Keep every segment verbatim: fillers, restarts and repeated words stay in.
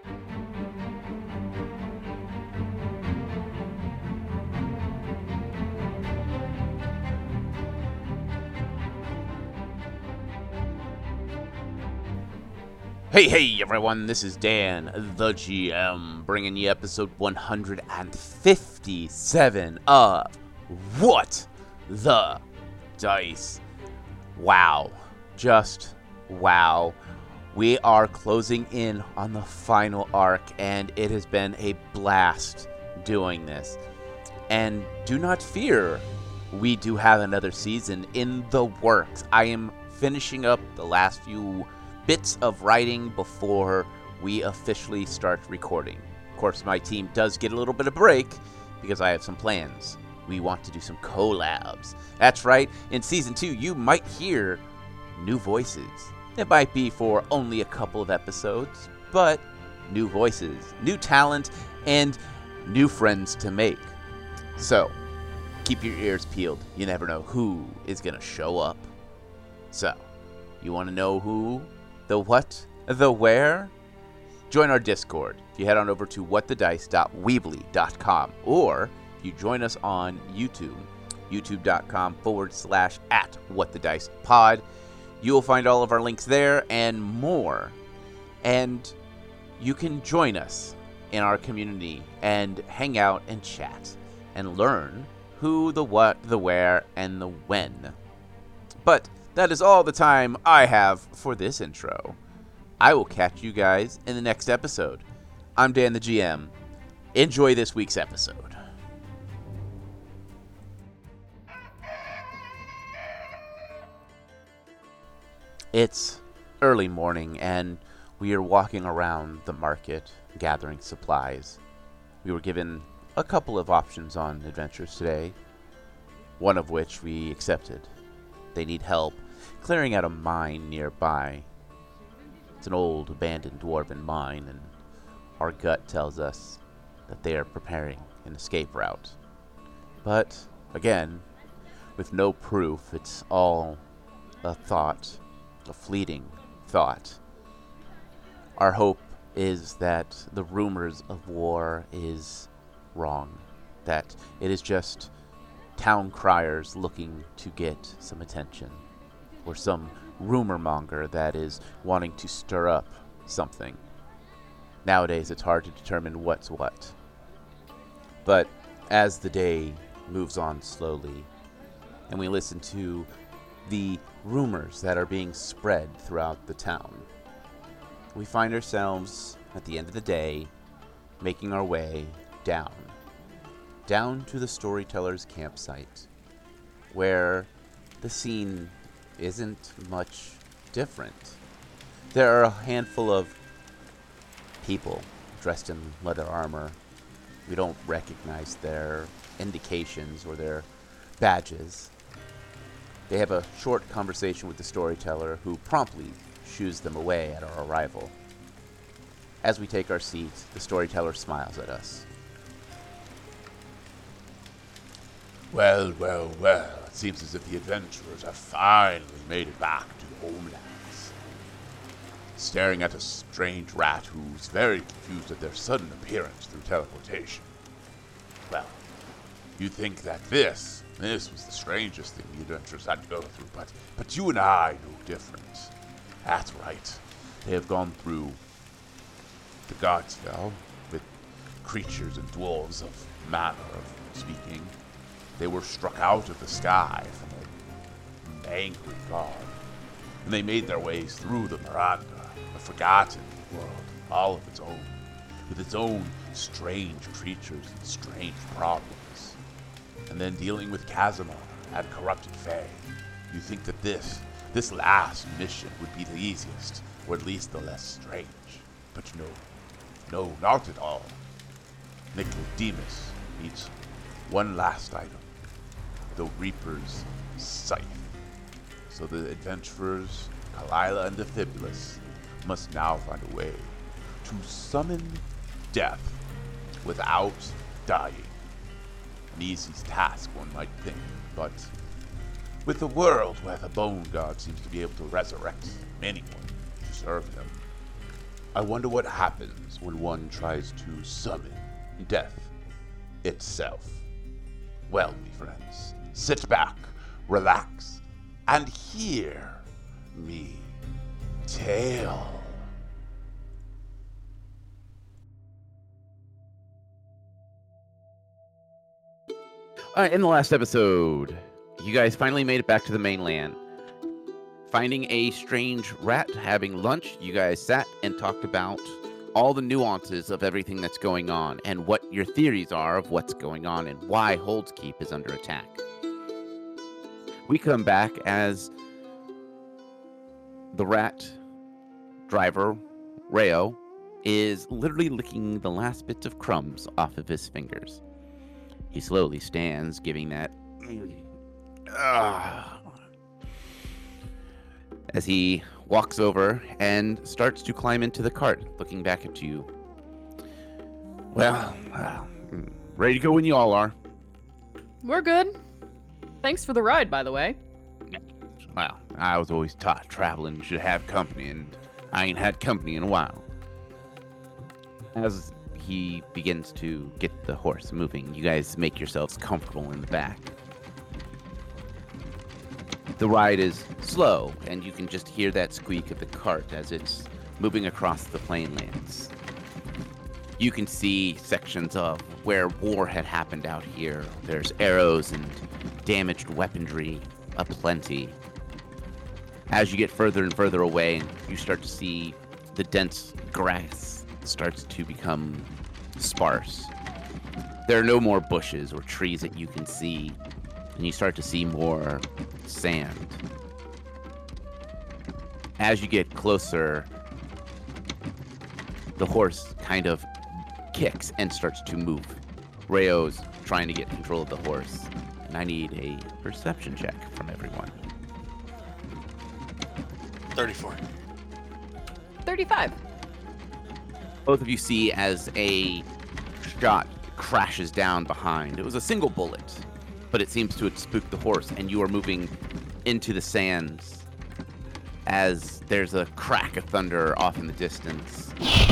Hey, hey, everyone, this is Dan, the G M, bringing you episode one hundred fifty-seven of What the Dice. Wow, just wow. We are closing in on the final arc, and it has been a blast doing this. And do not fear, we do have another season in the works. I am finishing up the last few bits of writing before we officially start recording. Of course, my team does get a little bit of break because I have some plans. We want to do some collabs. That's right, in season two, you might hear new voices. It might be for only a couple of episodes, but new voices, new talent, and new friends to make. So, keep your ears peeled. You never know who is going to show up. So, you want to know who? The what? The where? Join our Discord. If you head on over to what the dice dot weebly dot com, or if you join us on YouTube, youtube.com forward slash at whatthedicepod, you will find all of our links there and more. And you can join us in our community and hang out and chat and learn who, the what, the where, and the when. But that is all the time I have for this intro. I will catch you guys in the next episode. I'm Dan the G M. Enjoy this week's episode. It's early morning and we are walking around the market gathering supplies. We were given a couple of options on adventures today, one of which we accepted. They need help clearing out a mine nearby. It's an old abandoned dwarven mine, and our gut tells us that they are preparing an escape route. But again, with no proof, it's all a thought, a fleeting thought. Our hope is that the rumors of war is wrong, that it is just town criers looking to get some attention, or some rumor monger that is wanting to stir up something. Nowadays, it's hard to determine what's what. But as the day moves on slowly, and we listen to the rumors that are being spread throughout the town, we find ourselves, at the end of the day, making our way down. Down to the storyteller's campsite, where the scene isn't much different. There are a handful of people dressed in leather armor. We don't recognize their indications or their badges. They have a short conversation with the storyteller, who promptly shoos them away at our arrival. As we take our seats, the storyteller smiles at us. Well, well, well, it seems as if the adventurers have finally made it back to the homelands. Staring at a strange rat who's very confused at their sudden appearance through teleportation. Well, you'd think that this, this was the strangest thing the adventurers had to go through, but, but you and I know different. That's right. They have gone through the Godsville with creatures and dwarves of manner of speaking. They were struck out of the sky from an angry god, and they made their ways through the Miranda, a forgotten world, all of its own, with its own strange creatures and strange problems. And then dealing with Casimir and corrupted Fae, you think that this, this last mission would be the easiest, or at least the less strange. But no, no, not at all. Nicodemus needs one last item. The Reaper's Scythe. So the adventurers, Kalila and Defibulus, must now find a way to summon death without dying. An easy task, one might think, but with a world where the Bone God seems to be able to resurrect anyone who serves them, I wonder what happens when one tries to summon death itself. Well, me friends, sit back, relax, and hear me tale. Uh, in the last episode, you guys finally made it back to the mainland. Finding a strange rat, having lunch, you guys sat and talked about all the nuances of everything that's going on and what your theories are of what's going on and why Hold's Keep is under attack. We come back as the rat driver, Rayo, is literally licking the last bits of crumbs off of his fingers. He slowly stands, giving that uh, as he walks over and starts to climb into the cart, looking back at you. Well, uh, ready to go when you all are. We're good. Thanks for the ride, by the way. Well, I was always taught traveling should have company, and I ain't had company in a while. As he begins to get the horse moving, you guys make yourselves comfortable in the back. The ride is slow, and you can just hear that squeak of the cart as it's moving across the plainlands. You can see sections of where war had happened out here. There's arrows and damaged weaponry aplenty. As you get further and further away, you start to see the dense grass starts to become sparse. There are no more bushes or trees that you can see, and you start to see more sand. As you get closer, the horse kind of kicks and starts to move. Rayo's trying to get control of the horse, and I need a perception check from everyone. thirty-four. thirty-five. Both of you see as a shot crashes down behind. It was a single bullet, but it seems to have spooked the horse, and you are moving into the sands as there's a crack of thunder off in the distance.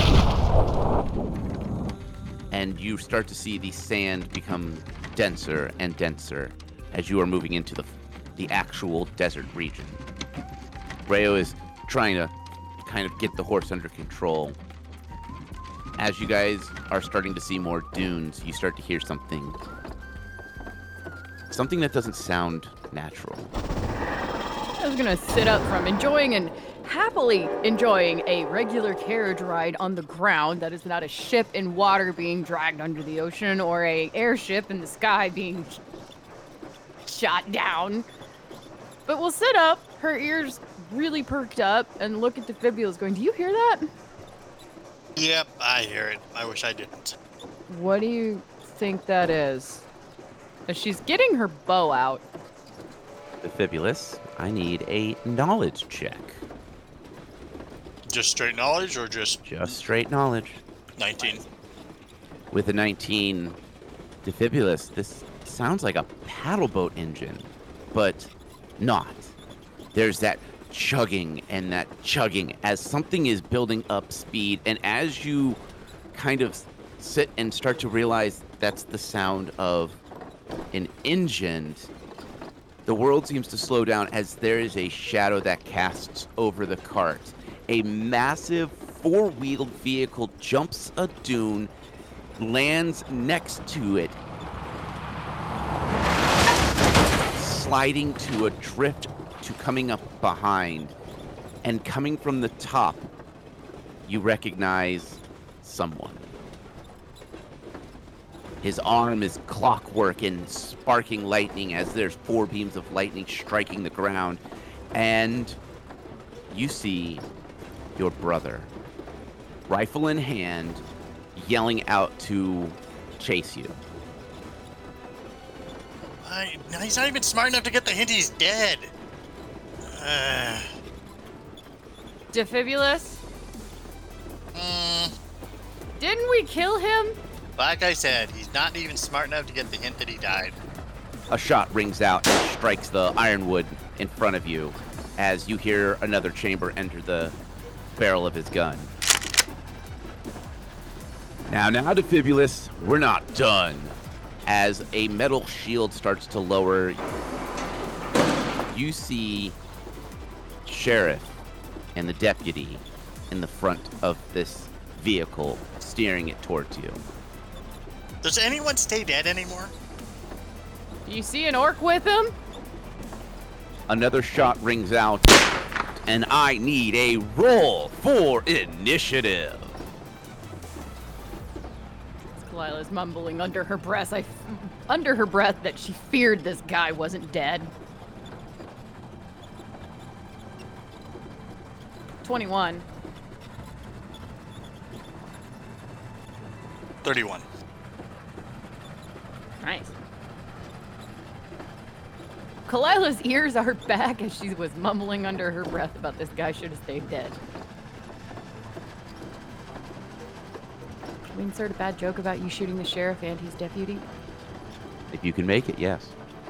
And you start to see the sand become denser and denser as you are moving into the the actual desert region. Rayo is trying to kind of get the horse under control. As you guys are starting to see more dunes, you start to hear something. Something that doesn't sound natural. I was gonna sit up from enjoying and happily enjoying a regular carriage ride on the ground that is not a ship in water being dragged under the ocean or a airship in the sky being shot down. But we'll sit up, her ears really perked up, and look at the fibulas going, do you hear that? Yep, I hear it. I wish I didn't. What do you think that is? As she's getting her bow out. The Fibulus, I need a knowledge check. Just straight knowledge or just Just straight knowledge. nineteen? With a nineteen, Defibulus, this sounds like a paddle boat engine, but not. There's that chugging and that chugging as something is building up speed, and as you kind of sit and start to realize that's the sound of an engine, the world seems to slow down as there is a shadow that casts over the cart. A massive four-wheeled vehicle jumps a dune, lands next to it, sliding to a drift to coming up behind, and coming from the top, you recognize someone. His arm is clockwork and sparking lightning as there's four beams of lightning striking the ground, and you see your brother, rifle in hand, yelling out to chase you. I, no, he's not even smart enough to get the hint he's dead. Uh, Defibulus? mm, Didn't we kill him? like I said, he's not even smart enough to get the hint that he died. A shot rings out and strikes the ironwood in front of you as you hear another chamber enter the barrel of his gun. Now, now, Defibulus, we're not done. As a metal shield starts to lower, you see Sheriff and the deputy in the front of this vehicle, steering it towards you. Does anyone stay dead anymore? Do you see an orc with him? Another shot rings out, and I need a roll for initiative. Kalila's mumbling under her breath. I, under her breath that she feared this guy wasn't dead. twenty-one. thirty-one. Nice. Kalila's ears are back as she was mumbling under her breath about this guy should have stayed dead. Can we insert a bad joke about you shooting the sheriff and his deputy? If you can make it, yes.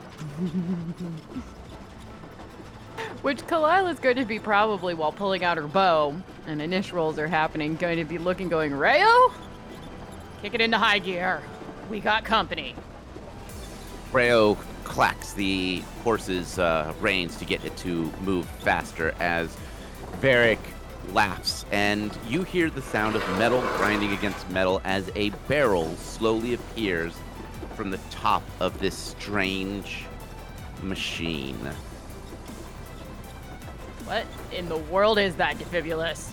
Which Kalila's going to be probably, while pulling out her bow, and initial rolls are happening, going to be looking, going, Rayo? Kick it into high gear. We got company. Rayo clacks the horse's uh, reins to get it to move faster as Varric laughs, and you hear the sound of metal grinding against metal as a barrel slowly appears from the top of this strange machine. What in the world is that, Defibulus?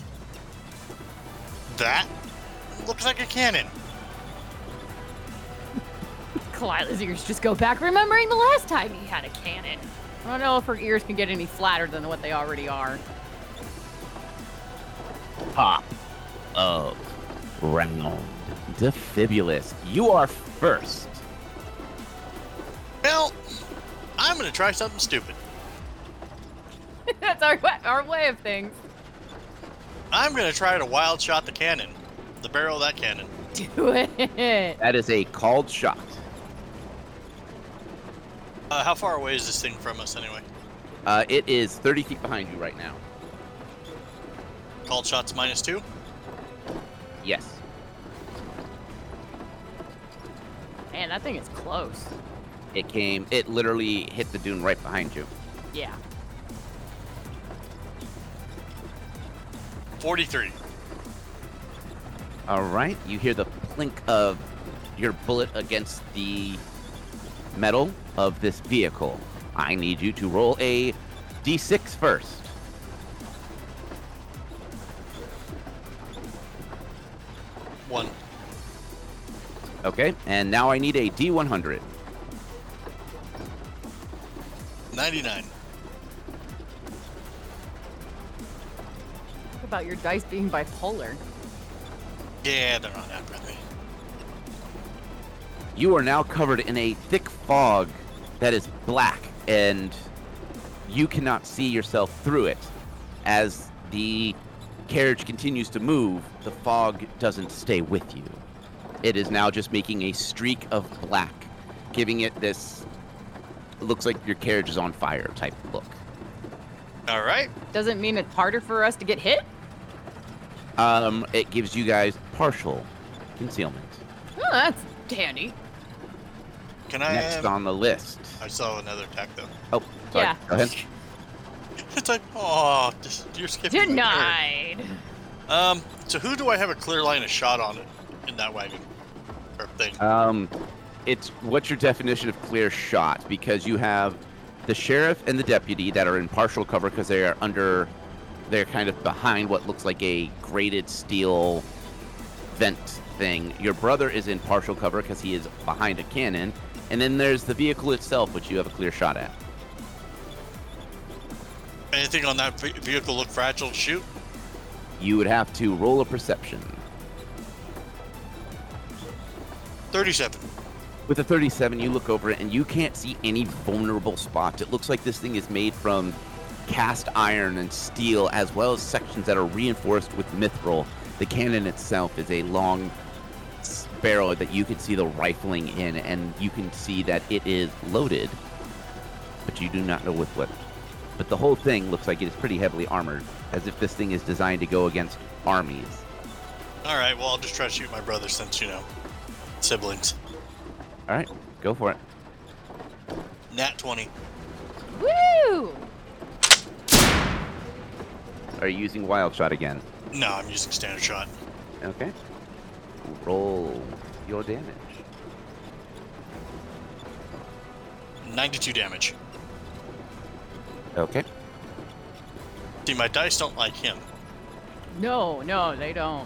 That looks like a cannon. Kalila's ears just go back, remembering the last time he had a cannon. I don't know if her ears can get any flatter than what they already are. Top of round. Defibulus, you are first. Well, I'm gonna try something stupid. That's our wa- our way of things. I'm gonna try to wild shot the cannon. The barrel of that cannon. Do it. That is a called shot. Uh, how far away is this thing from us anyway? Uh, it is thirty feet behind you right now. Called shots minus two? Yes. Man, that thing is close. It came, it literally hit the dune right behind you. Yeah. forty-three. All right, you hear the clink of your bullet against the metal of this vehicle. I need you to roll a d six first. One. Okay, and now I need a d one hundred. ninety-nine. Talk about your dice being bipolar. Yeah, they're not that friendly. You are now covered in a thick fog that is black, and you cannot see yourself through it. As the carriage continues to move, the fog doesn't stay with you. It is now just making a streak of black, giving it this, looks like your carriage is on fire type look. All right. Doesn't mean it's harder for us to get hit? Um, it gives you guys partial concealment. Oh, that's handy. Can I Next have... on the list. I saw another attack though. Oh, sorry. Yeah. Go ahead. It's like, oh, just, you're skipping. my turn. Denied. Um, so who do I have a clear line of shot on it in that wagon or thing? Um, it's what's your definition of clear shot? Because you have the sheriff and the deputy that are in partial cover because they are under, they're kind of behind what looks like a grated steel vent thing. Your brother is in partial cover because he is behind a cannon, and then there's the vehicle itself, which you have a clear shot at. Anything on that ve- vehicle look fragile to shoot? You would have to roll a perception. thirty-seven. With a thirty-seven, you look over it and you can't see any vulnerable spots. It looks like this thing is made from cast iron and steel, as well as sections that are reinforced with mithril. The cannon itself is a long s- barrel that you can see the rifling in, and you can see that it is loaded, but you do not know with what. But the whole thing looks like it is pretty heavily armored, as if this thing is designed to go against armies. All right, well, I'll just try to shoot my brother since, you know, siblings. All right, go for it. Nat twenty. Woo! Are you using wild shot again? No, I'm using standard shot. Okay. Roll your damage. ninety-two damage. Okay. See, my dice don't like him. No, no, they don't.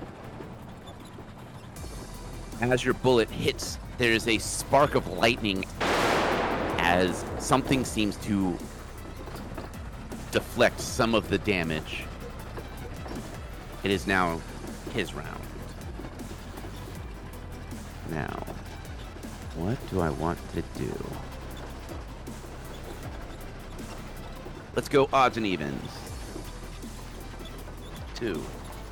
As your bullet hits, there's a spark of lightning as something seems to deflect some of the damage. It is now his round. Now, what do I want to do? Let's go odds and evens. Two.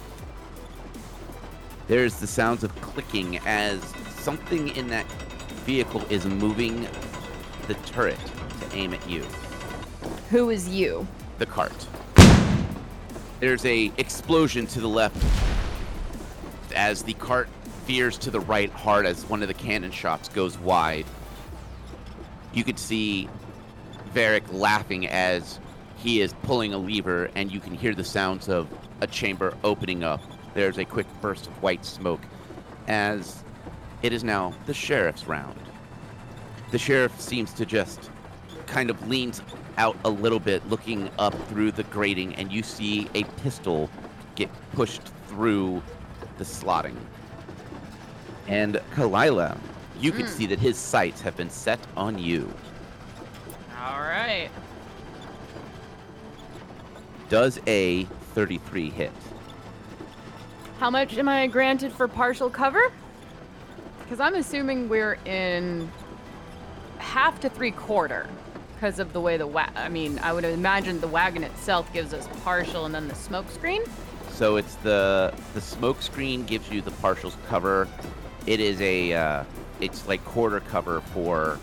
There's the sounds of clicking as something in that vehicle is moving the turret to aim at you. Who is you? The cart. There's a explosion to the left as the cart veers to the right hard as one of the cannon shots goes wide. You could see Varric laughing as he is pulling a lever, and you can hear the sounds of a chamber opening up. There's a quick burst of white smoke as it is now the sheriff's round. The sheriff seems to just kind of leans out a little bit, looking up through the grating, and you see a pistol get pushed through the slotting. And Kalila, you can Mm. see that his sights have been set on you. All right. Does a thirty-three hit? How much am I granted for partial cover? Because I'm assuming we're in half to three quarter because of the way the wa- I mean, I would imagine the wagon itself gives us partial, and then the smoke screen. So it's the the smoke screen gives you the partial cover. It is a uh, it's like quarter cover for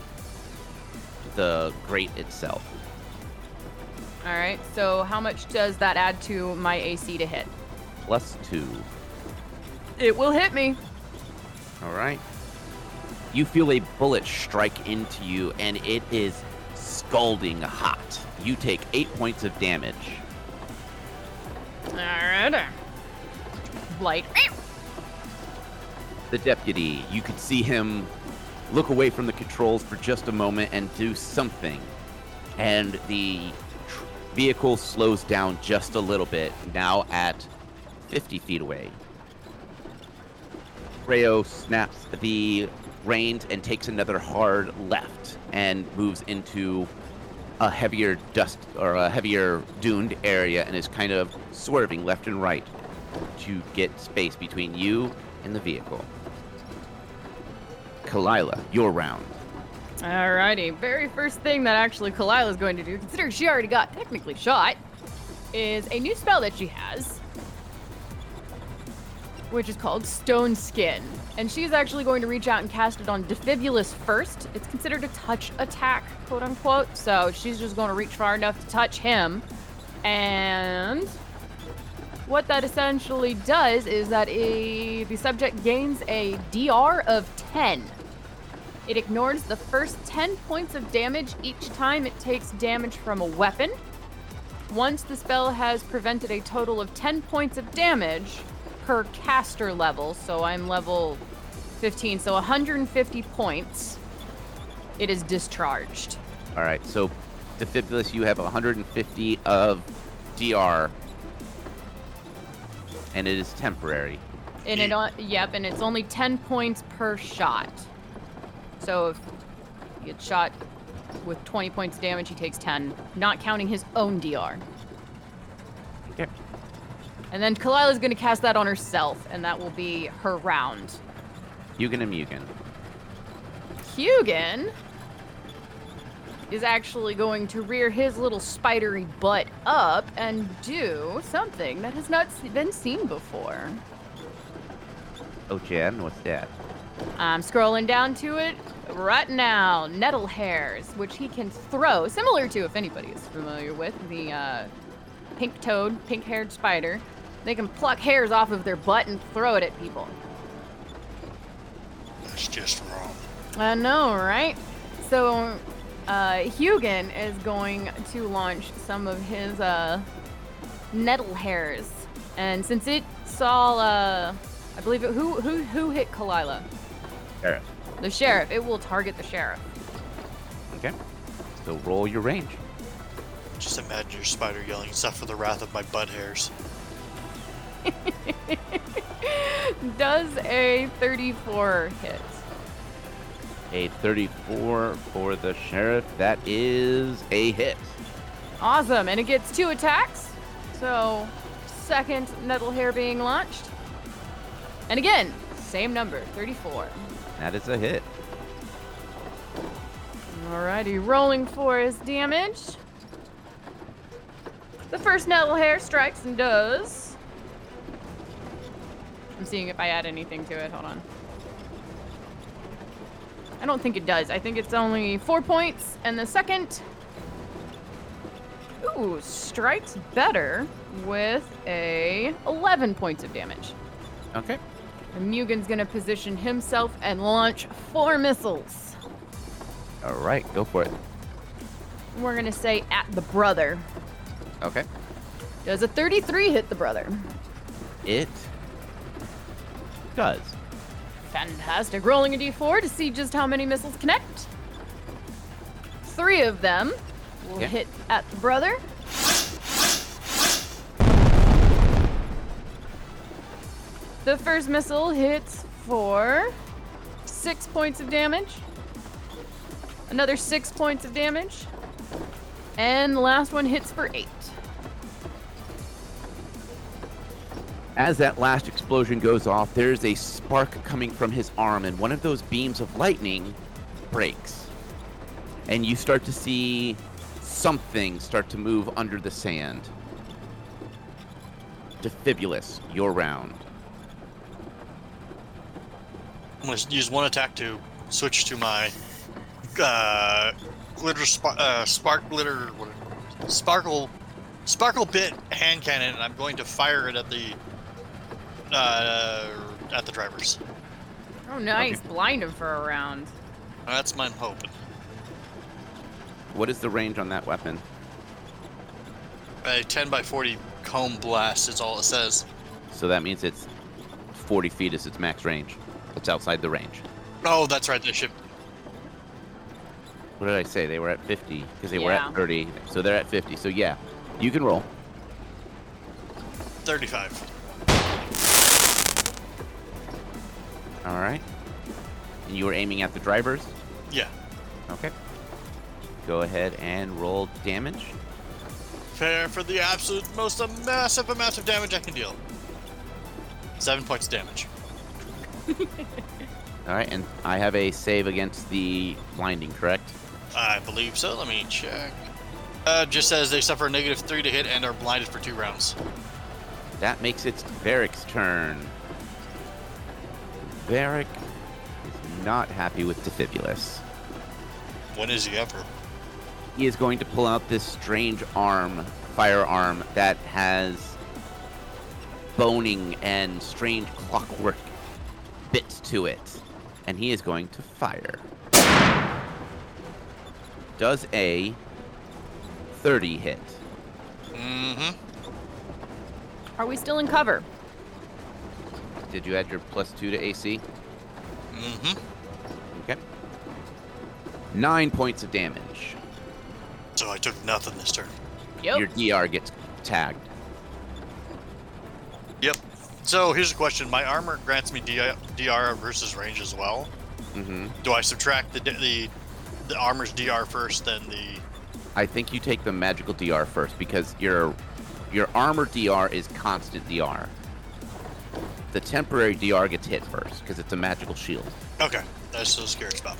the grate itself. All right. So how much does that add to my A C to hit? Plus two. It will hit me. All right. You feel a bullet strike into you, and it is scalding hot. You take eight points of damage. All right. Blight. The deputy, you could see him look away from the controls for just a moment and do something. And the tr- vehicle slows down just a little bit, now at fifty feet away. Rayo snaps the reins and takes another hard left and moves into a heavier dust or a heavier duned area and is kind of swerving left and right to get space between you and the vehicle. Kalila, your round. Alrighty. Very first thing that actually Kalila's going to do, considering she already got technically shot, is a new spell that she has, which is called Stone Skin. And she's actually going to reach out and cast it on Defibulus first. It's considered a touch attack, quote unquote. So she's just going to reach far enough to touch him. And what that essentially does is that a, the subject gains a D R of ten. It ignores the first ten points of damage each time it takes damage from a weapon. Once the spell has prevented a total of ten points of damage per caster level, so I'm level fifteen, so one hundred fifty points, it is discharged. All right, so Defibulus, you have one hundred fifty of D R, and it is temporary. And it, o- yep, and it's only ten points per shot. So if he gets shot with twenty points damage, he takes ten, not counting his own D R. Okay. And then Kalila's going to cast that on herself, and that will be her round. Hugin and Mugen. Hugin is actually going to rear his little spidery butt up and do something that has not s- been seen before. Oh, Jan, what's that? I'm scrolling down to it right now. Nettle hairs, which he can throw, similar to, if anybody is familiar with, the uh, pink-toed, pink-haired spider. They can pluck hairs off of their butt and throw it at people. That's just wrong. I know, right? So, uh, Hugin is going to launch some of his uh, nettle hairs, and since it saw, uh, I believe it, who who who hit Kalila? Sheriff. The sheriff. It will target the sheriff. Okay. So roll your range. Just imagine your spider yelling, "Except for the wrath of my butt hairs." Does a thirty-four hit? A thirty-four for the sheriff. That is a hit. Awesome, and it gets two attacks. So, second nettle hair being launched. And again, same number, thirty-four. That is a hit. Alrighty, rolling for his damage. The first nettle hair strikes and does. I'm seeing if I add anything to it. Hold on. I don't think it does. I think it's only four points. And the second, ooh, strikes better with a eleven points of damage. Okay. And Mugen's gonna position himself and launch four missiles. All right, go for it. We're gonna say at the brother. Okay. Does a thirty-three hit the brother? It does. Fantastic. Rolling a d four to see just how many missiles connect. Three of them will Yeah. hit at the brother. The first missile hits for six points of damage. Another six points of damage. And the last one hits for eight. As that last explosion goes off, there's a spark coming from his arm, and one of those beams of lightning breaks. And you start to see something start to move under the sand. Defibulus, your round. I'm going to use one attack to switch to my uh, glitter spark, uh, spark glitter, what, sparkle, sparkle bit hand cannon, and I'm going to fire it at the uh, at the drivers. Oh, nice. Okay. Blind him for a round. That's my hoping. What is the range on that weapon? A ten by forty comb blast is all it says. So that means it's forty feet is its max range. It's outside the range. Oh, that's right. They should. What did I say? They were at fifty because they were Yeah. at thirty. So they're at fifty. So yeah, you can roll. thirty-five. All right. And you were aiming at the drivers? Yeah. Okay. Go ahead and roll damage. Fair for the absolute most uh, massive amount of damage I can deal. Seven points of damage. All right, and I have a save against the blinding, correct? I believe so. Let me check. Uh, just says they suffer a negative three to hit and are blinded for two rounds. That makes it Varric's turn. Varric is not happy with Defibulus. When is he ever? He is going to pull out this strange arm, firearm, that has boning and strange clockwork bits to it. And he is going to fire. Does a thirty hit? Mm-hmm. Are we still in cover? Did you add your plus two to A C? Mm-hmm. Okay. Nine points of damage. So I took nothing this turn. Yep. Your D R gets tagged. Yep. So here's a question. My armor grants me D R versus range as well. Mm-hmm. Do I subtract the the the armor's D R first, then the... I think you take the magical D R first because your your armor D R is constant D R. The temporary D R gets hit first because it's a magical shield. Okay. That's so scared about.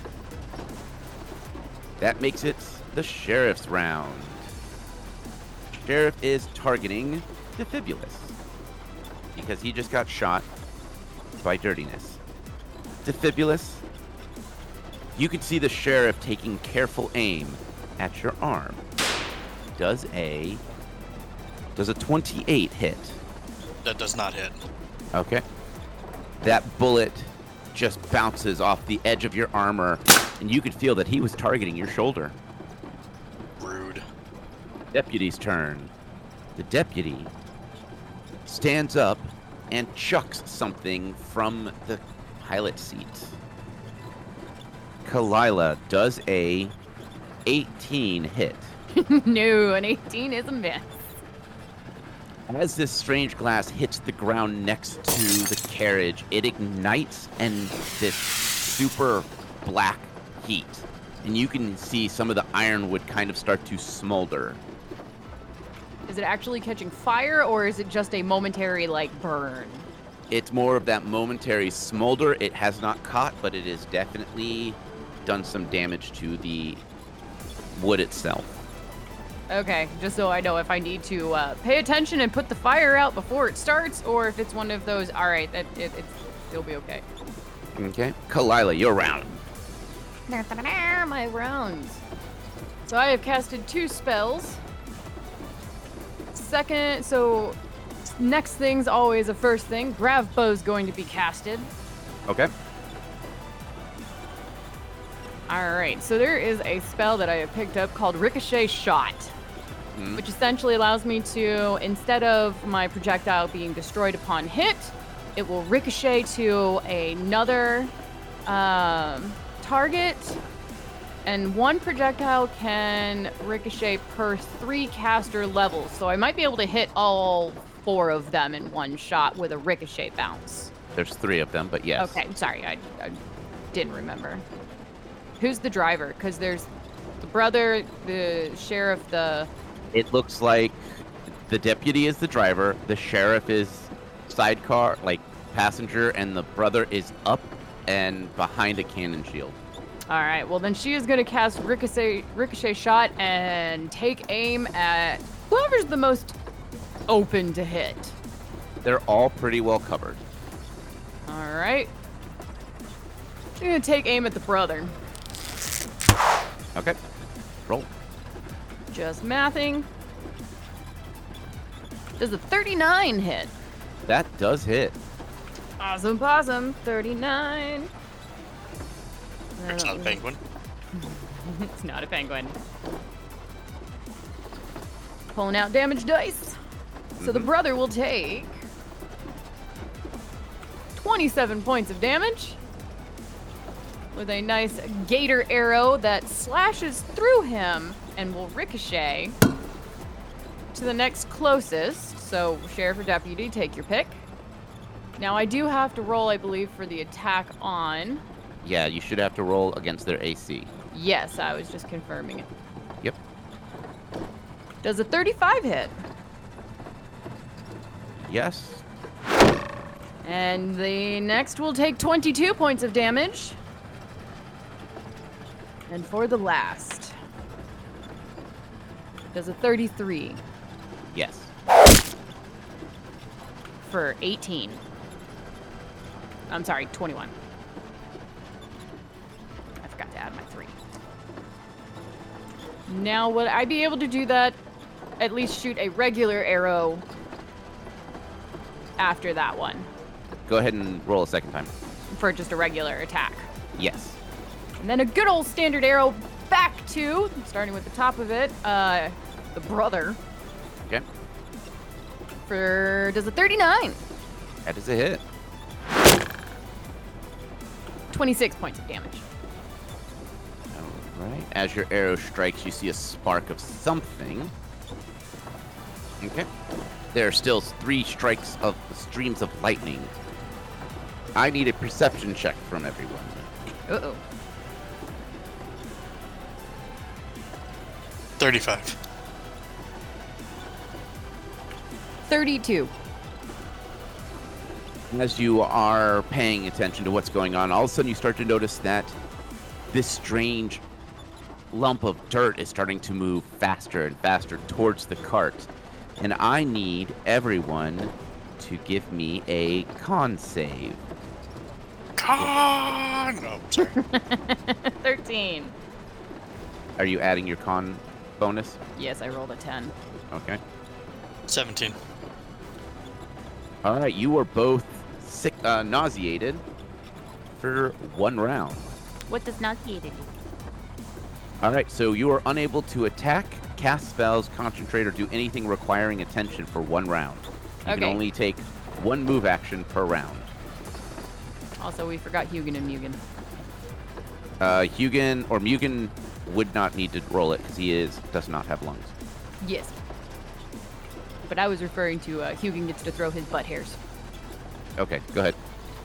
That makes it the sheriff's round. Sheriff is targeting Defibulus because he just got shot by dirtiness. Defibulus, you can see the sheriff taking careful aim at your arm. Does a does a twenty-eight hit? that does not hit. Okay. That bullet just bounces off the edge of your armor, and you could feel that he was targeting your shoulder. Rude. Deputy's turn. The deputy stands up and chucks something from the pilot seat. Kalila does a eighteen hit. No, an eighteen is a miss. As this strange glass hits the ground next to the carriage, it ignites and this super black heat. And you can see some of the ironwood kind of start to smolder. Is it actually catching fire, or is it just a momentary, like, burn? It's more of that momentary smolder. It has not caught, but it has definitely done some damage to the wood itself. Okay, just so I know if I need to uh, pay attention and put the fire out before it starts, or if it's one of those, all right, that it, it's, it'll be okay. Okay. Kalila, your round. My rounds. So I have casted two spells. Second, so next thing's always a first thing. Grav Bow's going to be casted. Okay. Alright, so there is a spell that I have picked up called Ricochet Shot, Mm. which essentially allows me to, instead of my projectile being destroyed upon hit, it will ricochet to another um, target, and one projectile can ricochet per three caster levels. So I might be able to hit all four of them in one shot with a ricochet bounce. There's three of them, but yes. Okay, sorry, I, I didn't remember. Who's the driver? Because there's the brother, the sheriff, the... It looks like the deputy is the driver, the sheriff is sidecar, like passenger, and the brother is up and behind a cannon shield. All right, well then she is going to cast Ricochet, Ricochet Shot and take aim at whoever's the most open to hit. They're all pretty well covered. All right. She's going to take aim at the brother. Okay. Roll. Just mathing. Does a thirty-nine hit? That does hit. Awesome possum, thirty-nine. It's not a penguin. It's not a penguin. Pulling out damage dice. So the brother will take twenty-seven points of damage with a nice gator arrow that slashes through him and will ricochet to the next closest. So sheriff or deputy, take your pick. Now I do have to roll, I believe, for the attack on. Yeah, you should have to roll against their A C. Yes, I was just confirming it. Yep. Does a thirty-five hit? Yes. And the next will take twenty-two points of damage. And for the last, does a thirty-three Yes. for eighteen. I'm sorry, twenty-one. I forgot to add my three. Now, would I be able to do that? At least shoot a regular arrow after that one Go ahead and roll a second time. for just a regular attack. Yes. And then a good old standard arrow back to, starting with the top of it, uh, the brother. Okay. For, does a thirty-nine. That is a hit. twenty-six points of damage. All right. As your arrow strikes, you see a spark of something. Okay. There are still three strikes of streams of lightning. I need a perception check from everyone. Uh-oh. thirty-five. thirty-two. As you are paying attention to what's going on, all of a sudden you start to notice that this strange lump of dirt is starting to move faster and faster towards the cart. And I need everyone to give me a con save. Con! No, sorry. thirteen. Are you adding your con bonus? Yes, I rolled a ten. Okay. seventeen. All right, you are both sick, uh, nauseated for one round. What does nauseated mean? All right, so you are unable to attack, cast spells, concentrate, or do anything requiring attention for one round. You Okay. can only take one move action per round. Also, we forgot Hugin and Mugen. Uh, Hugin or Mugen would not need to roll it because he is does not have lungs. Yes. But I was referring to uh, Hugin gets to throw his butt hairs. Okay, go ahead.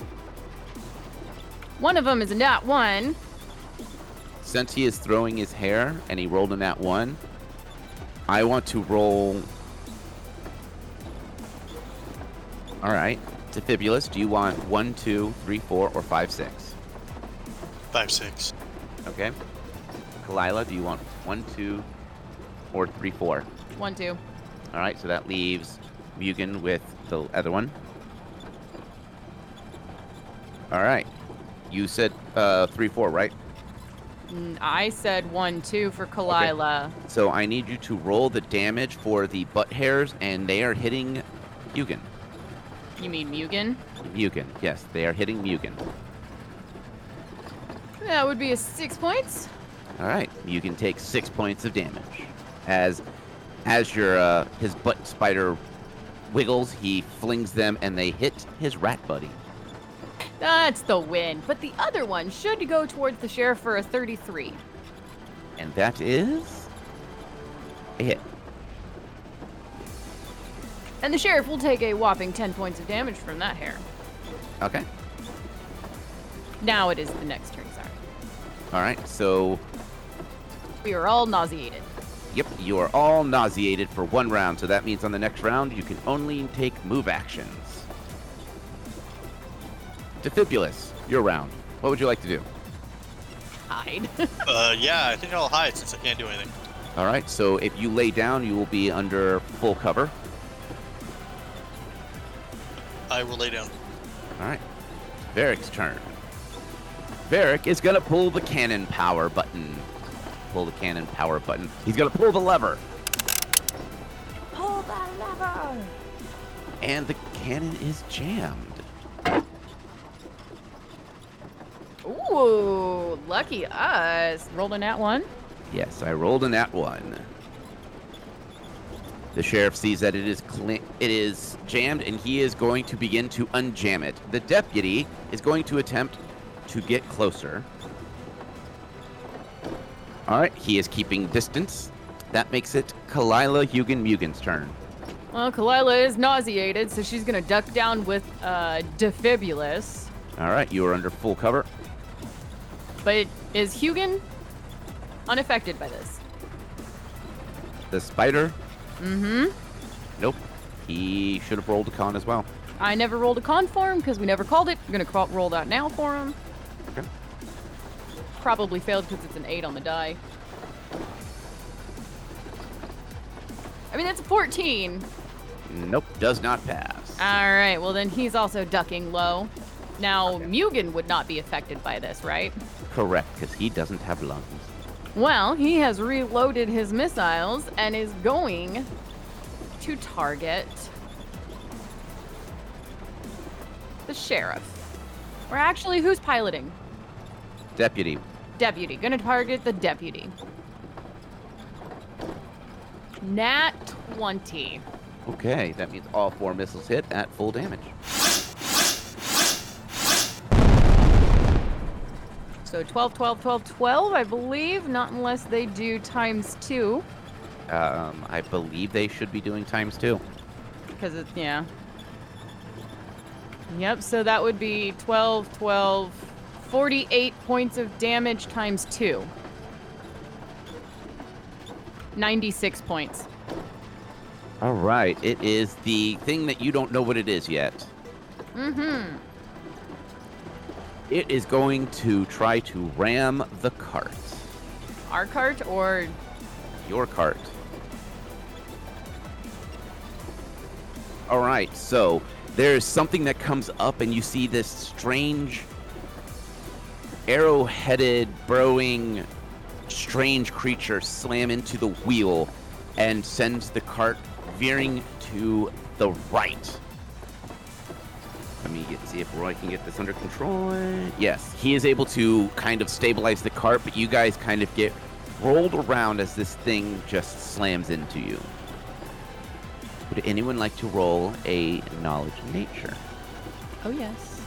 One of them is a nat one. Since he is throwing his hair and he rolled a nat one, I want to roll. All right, Defibulus, do you want one, two, three, four, or five, six? Five, six. Okay. Kalila, do you want one, two, or three, four? One, two. All right, so that leaves Mugen with the other one. All right. You said uh, three, four, right? Mm, I said one, two for Kalila. So I need you to roll the damage for the butt hairs, and they are hitting Mugen. You mean Mugen? Mugen, yes, they are hitting Mugen. That would be a six points. All right, Mugen takes six points of damage. As as your uh, his butt spider wiggles, he flings them, and they hit his rat buddy. That's the win. But the other one should go towards the sheriff for a thirty-three. And that is a hit. And the sheriff will take a whopping ten points of damage from that hair. Okay. Now it is the next turn, sorry. All right, so We are all nauseated. yep, you are all nauseated for one round. So that means on the next round, you can only take move actions. Defibulus, your round. What would you like to do? Hide. Uh, yeah, I think I'll hide since I can't do anything. All right, so if you lay down, you will be under full cover. I will lay down. All right, Varric's turn. Varric is gonna pull the cannon power button. Pull the cannon power button. He's gonna pull the lever. Pull that lever. And the cannon is jammed. Ooh, lucky us. Rolled a nat one. Yes, I rolled a nat one. The sheriff sees that it is cl- it is jammed, and he is going to begin to unjam it. The deputy is going to attempt to get closer. All right, he is keeping distance. That makes it Kalila Hugin Mugen's turn. Well, Kalila is nauseated, so she's gonna duck down with uh, Defibulus. All right, you are under full cover. But is Hugin unaffected by this? The spider? Mm-hmm. Nope. He should have rolled a con as well. I never rolled a con for him because we never called it. I'm gonna call, roll that now for him. Okay. Probably failed because it's an eight on the die. I mean, that's a fourteen. Nope, does not pass. All right, well then he's also ducking low. Now, Mugen would not be affected by this, right? Correct, because he doesn't have lungs. Well, he has reloaded his missiles and is going to target the sheriff. Or actually, who's piloting? Deputy. Deputy. Gonna target the deputy. Nat twenty. Okay, that means all four missiles hit at full damage. So twelve, twelve, twelve, twelve, I believe. Not unless they do times two. Um, I believe they should be doing times two. Because it's, yeah. Yep, so that would be twelve, twelve, forty-eight points of damage times two. ninety-six points. All right, it is the thing that you don't know what it is yet. Mm-hmm. It is going to try to ram the cart. Our cart or... Your cart. All right, so there's something that comes up, and you see this strange, arrow-headed, burrowing, strange creature slam into the wheel and sends the cart veering to the right. get, see if Roy can get this under control. Yes, he is able to kind of stabilize the cart, but you guys kind of get rolled around as this thing just slams into you. Would anyone like to roll a knowledge nature? Oh, yes.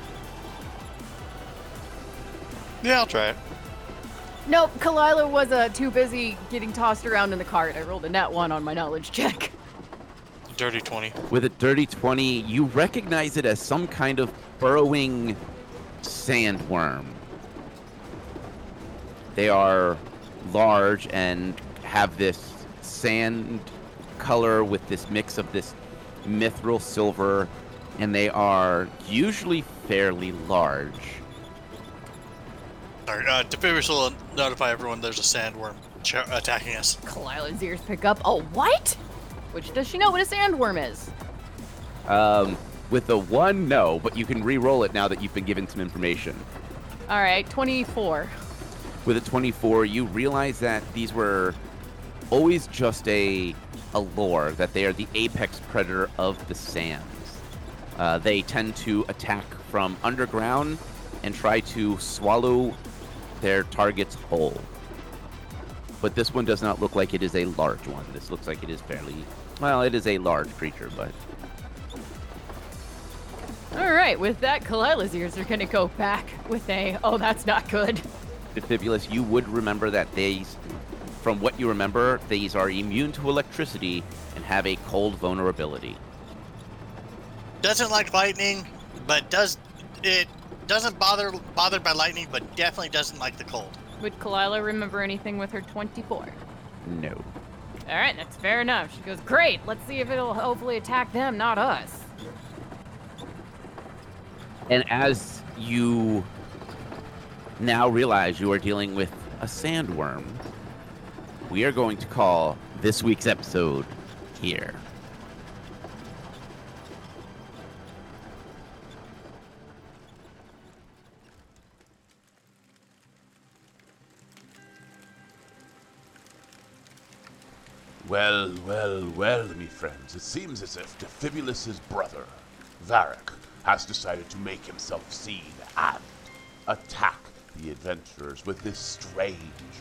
Yeah, I'll try it. Nope, Kalila was uh, too busy getting tossed around in the cart. I rolled a nat one on my knowledge check. Dirty twenty. With a dirty twenty, you recognize it as some kind of burrowing sandworm. They are large and have this sand color with this mix of this mithril silver, and they are usually fairly large. Sorry, uh, Defibrius will notify everyone there's a sandworm ch- attacking us. Kalila's ears pick up. Oh, what? Which does she know what a sandworm is? Um, with a one, no, but you can re-roll it now that you've been given some information. All right, twenty-four. With a twenty-four, you realize that these were always just a, a lore, that they are the apex predator of the sands. Uh, they tend to attack from underground and try to swallow their targets whole. But this one does not look like it is a large one. This looks like it is fairly, well, it is a large creature, but... All right, with that, Kalila's ears are going to go back with a, oh, that's not good. Defibulus, you would remember that these, from what you remember, these are immune to electricity and have a cold vulnerability. Doesn't like lightning, but does it doesn't bother bothered by lightning, but definitely doesn't like the cold. Would Kalila remember anything with her twenty-four? No. All right, that's fair enough. She goes, great, let's see if it'll hopefully attack them, not us. And as you now realize you are dealing with a sandworm, we are going to call this week's episode here. Well, well, well, me friends, it seems as if Defibulus's brother, Varric, has decided to make himself seen and attack the adventurers with this strange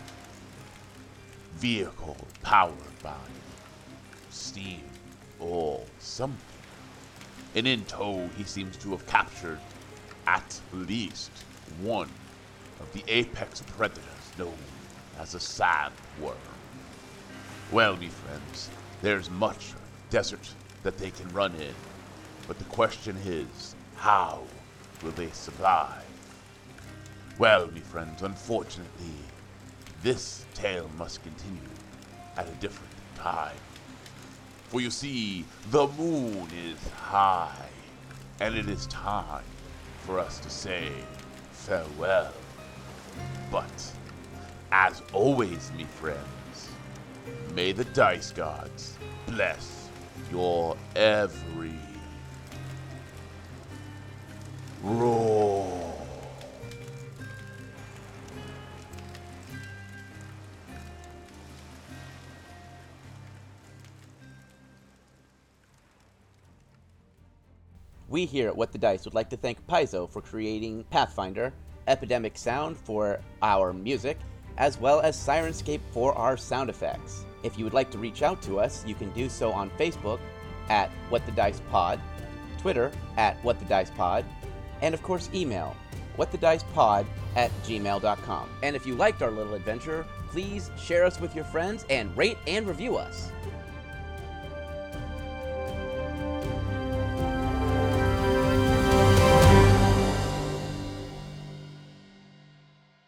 vehicle powered by steam or something. And in tow, he seems to have captured at least one of the apex predators known as a sandworm. Well, me friends, there's much desert that they can run in, but the question is, how will they survive? Well, me friends, unfortunately, this tale must continue at a different time. For you see, the moon is high, and it is time for us to say farewell. But, as always, me friends, may the dice gods bless your every roll. We here at What the Dice would like to thank Paizo for creating Pathfinder, Epidemic Sound for our music, as well as Sirenscape for our sound effects. If you would like to reach out to us, you can do so on Facebook at What the Dice Pod, Twitter at What the Dice Pod, and of course email whatthedicepod at gmail dot com. And if you liked our little adventure, please share us with your friends and rate and review us.